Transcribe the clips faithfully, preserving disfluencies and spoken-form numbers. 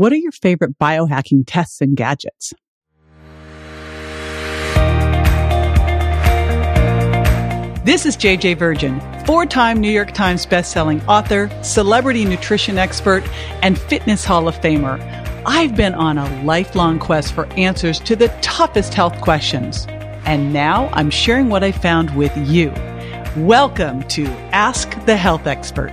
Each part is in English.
What are your favorite biohacking tests and gadgets? This is J J Virgin, four-time New York Times bestselling author, celebrity nutrition expert, and fitness Hall of Famer. I've been on a lifelong quest for answers to the toughest health questions. And now I'm sharing what I found with you. Welcome to Ask the Health Expert.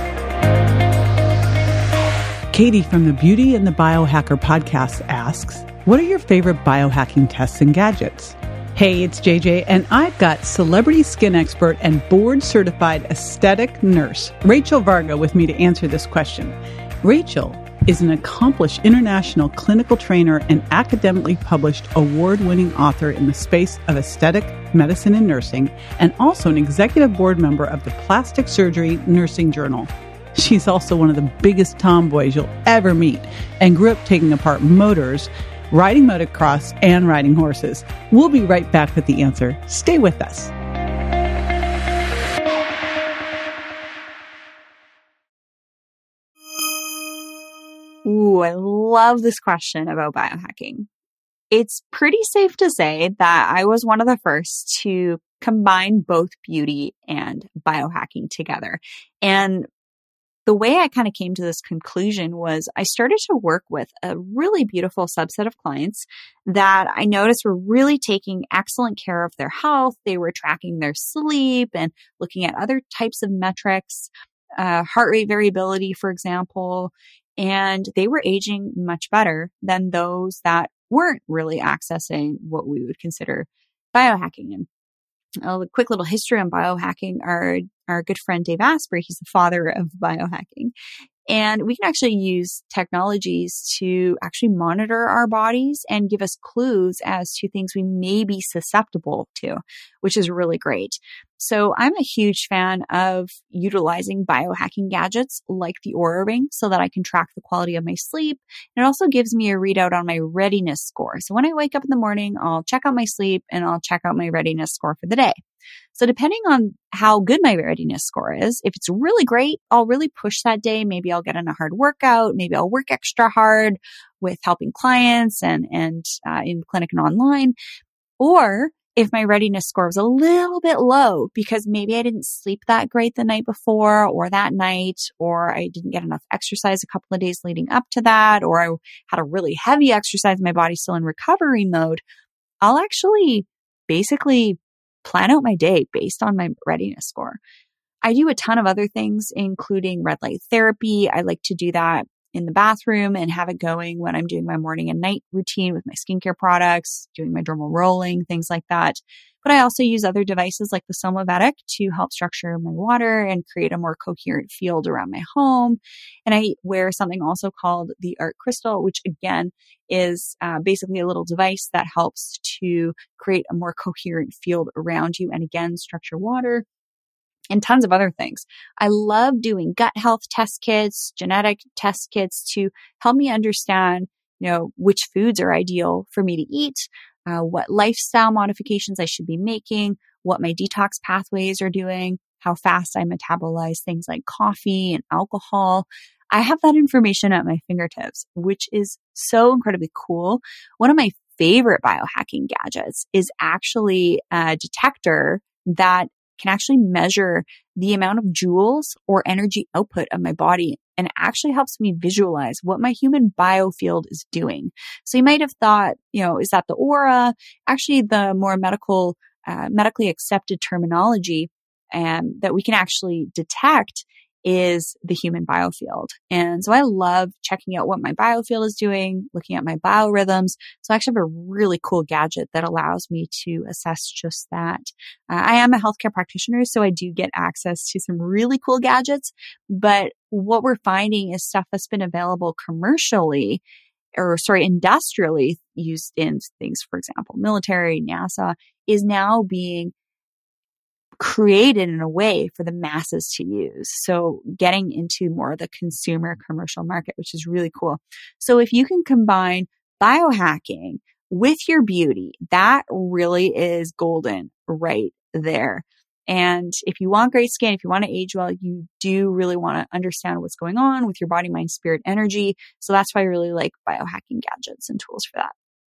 Katie from the Beauty and the Biohacker podcast asks, what are your favorite biohacking tests and gadgets? Hey, it's J J, and I've got celebrity skin expert and board-certified aesthetic nurse, Rachel Varga, with me to answer this question. Rachel is an accomplished international clinical trainer and academically published award-winning author in the space of aesthetic medicine and nursing, and also an executive board member of the Plastic Surgery Nursing Journal. She's also one of the biggest tomboys you'll ever meet and grew up taking apart motors, riding motocross, and riding horses. We'll be right back with the answer. Stay with us. Ooh, I love this question about biohacking. It's pretty safe to say that I was one of the first to combine both beauty and biohacking together. And the way I kind of came to this conclusion was I started to work with a really beautiful subset of clients that I noticed were really taking excellent care of their health. They were tracking their sleep and looking at other types of metrics, uh, heart rate variability, for example, and they were aging much better than those that weren't really accessing what we would consider biohacking. And a quick little history on biohacking. Our, our good friend Dave Asprey, he's the father of biohacking. And we can actually use technologies to actually monitor our bodies and give us clues as to things we may be susceptible to, which is really great. So I'm a huge fan of utilizing biohacking gadgets like the Oura Ring so that I can track the quality of my sleep. And it also gives me a readout on my readiness score. So when I wake up in the morning, I'll check out my sleep and I'll check out my readiness score for the day. So depending on how good my readiness score is, if it's really great, I'll really push that day. Maybe I'll get in a hard workout. Maybe I'll work extra hard with helping clients and, and uh, in clinic and online. Or if my readiness score was a little bit low because maybe I didn't sleep that great the night before or that night, or I didn't get enough exercise a couple of days leading up to that, or I had a really heavy exercise, my body's still in recovery mode, I'll actually basically plan out my day based on my readiness score. I do a ton of other things, including red light therapy. I like to do that in the bathroom and have it going when I'm doing my morning and night routine with my skincare products, doing my dermal rolling, things like that. But I also use other devices like the Somavedic to help structure my water and create a more coherent field around my home. And I wear something also called the Art Crystal, which again is uh, basically a little device that helps to create a more coherent field around you and again, structure water. And tons of other things. I love doing gut health test kits, genetic test kits to help me understand, you know, which foods are ideal for me to eat, uh, what lifestyle modifications I should be making, what my detox pathways are doing, how fast I metabolize things like coffee and alcohol. I have that information at my fingertips, which is so incredibly cool. One of my favorite biohacking gadgets is actually a detector that can actually measure the amount of joules or energy output of my body, and it actually helps me visualize what my human biofield is doing. So you might have thought, you know, is that the aura? Actually, the more medical, uh, medically accepted terminology um, that we can actually detect is the human biofield. And so I love checking out what my biofield is doing, looking at my biorhythms. So I actually have a really cool gadget that allows me to assess just that. Uh, I am a healthcare practitioner, so I do get access to some really cool gadgets. But what we're finding is stuff that's been available commercially or sorry, industrially used in things, for example, military, NASA, is now being created in a way for the masses to use. So getting into more of the consumer commercial market, which is really cool. So if you can combine biohacking with your beauty, that really is golden right there. And if you want great skin, if you want to age well, you do really want to understand what's going on with your body, mind, spirit, energy. So that's why I really like biohacking gadgets and tools for that.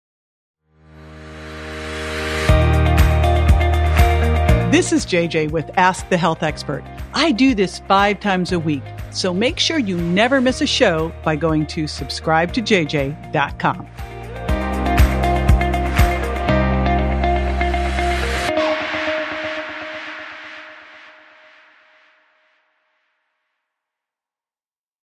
This is J J with Ask the Health Expert. I do this five times a week, so make sure you never miss a show by going to subscribe to j j dot com.